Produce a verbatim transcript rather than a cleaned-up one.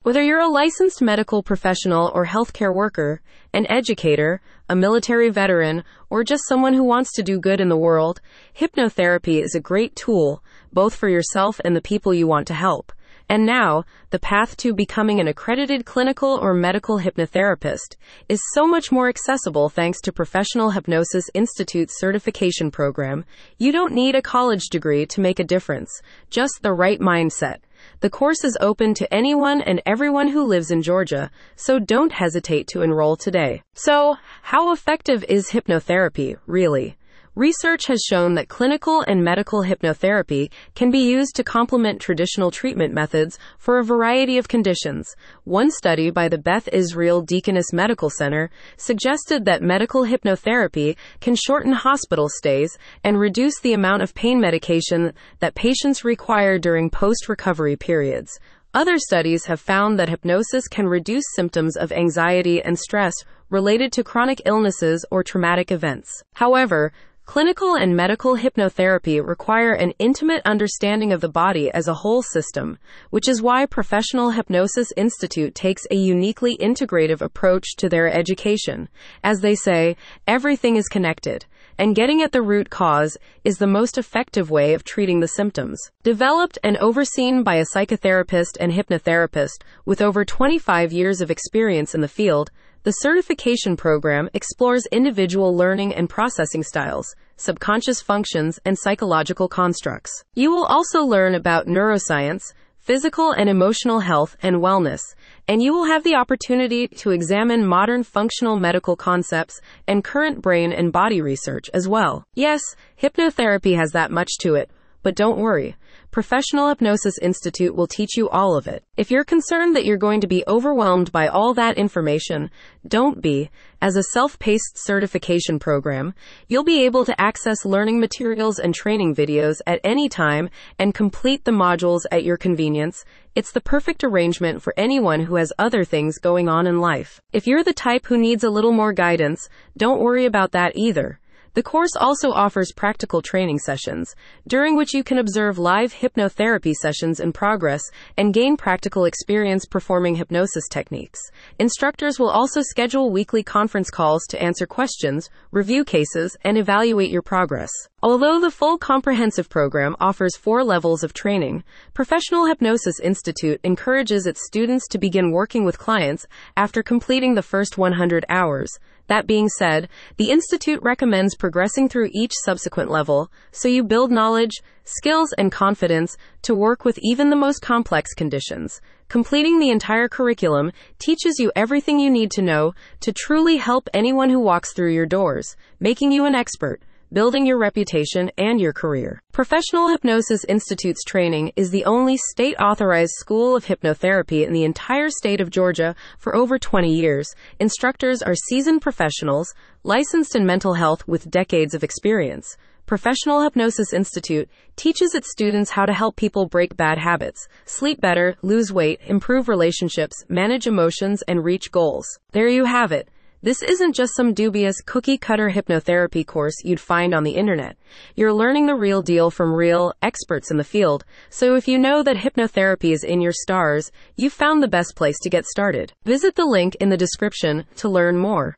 Whether you're a licensed medical professional or healthcare worker, an educator, a military veteran, or just someone who wants to do good in the world, hypnotherapy is a great tool, both for yourself and the people you want to help. And now, the path to becoming an accredited clinical or medical hypnotherapist is so much more accessible thanks to Professional Hypnosis Institute's certification program. You don't need a college degree to make a difference, just the right mindset. The course is open to anyone and everyone who lives in Georgia, so don't hesitate to enroll today. So, how effective is hypnotherapy, really? Research has shown that clinical and medical hypnotherapy can be used to complement traditional treatment methods for a variety of conditions. One study by the Beth Israel Deaconess Medical Center suggested that medical hypnotherapy can shorten hospital stays and reduce the amount of pain medication that patients require during post-recovery periods. Other studies have found that hypnosis can reduce symptoms of anxiety and stress related to chronic illnesses or traumatic events. However, clinical and medical hypnotherapy require an intimate understanding of the body as a whole system, which is why Professional Hypnosis Institute takes a uniquely integrative approach to their education. As they say, everything is connected, and getting at the root cause is the most effective way of treating the symptoms. Developed and overseen by a psychotherapist and hypnotherapist with over twenty-five years of experience in the field, the certification program explores individual learning and processing styles, subconscious functions, and psychological constructs. You will also learn about neuroscience, physical and emotional health and wellness, and you will have the opportunity to examine modern functional medical concepts and current brain and body research as well. Yes, hypnotherapy has that much to it, but don't worry. Professional Hypnosis Institute will teach you all of it. If you're concerned that you're going to be overwhelmed by all that information, don't be. As a self-paced certification program, you'll be able to access learning materials and training videos at any time and complete the modules at your convenience. It's the perfect arrangement for anyone who has other things going on in life. If you're the type who needs a little more guidance, don't worry about that either. The course also offers practical training sessions, during which you can observe live hypnotherapy sessions in progress and gain practical experience performing hypnosis techniques. Instructors will also schedule weekly conference calls to answer questions, review cases, and evaluate your progress. Although the full comprehensive program offers four levels of training, Professional Hypnosis Institute encourages its students to begin working with clients after completing the first one hundred hours. That being said, the Institute recommends progressing through each subsequent level, so you build knowledge, skills, and confidence to work with even the most complex conditions. Completing the entire curriculum teaches you everything you need to know to truly help anyone who walks through your doors, making you an expert, building your reputation and your career. Professional Hypnosis Institute's training is the only state-authorized school of hypnotherapy in the entire state of Georgia for over twenty years. Instructors are seasoned professionals, licensed in mental health with decades of experience. Professional Hypnosis Institute teaches its students how to help people break bad habits, sleep better, lose weight, improve relationships, manage emotions, and reach goals. There you have it. This isn't just some dubious cookie-cutter hypnotherapy course you'd find on the internet. You're learning the real deal from real experts in the field. So if you know that hypnotherapy is in your stars, you've found the best place to get started. Visit the link in the description to learn more.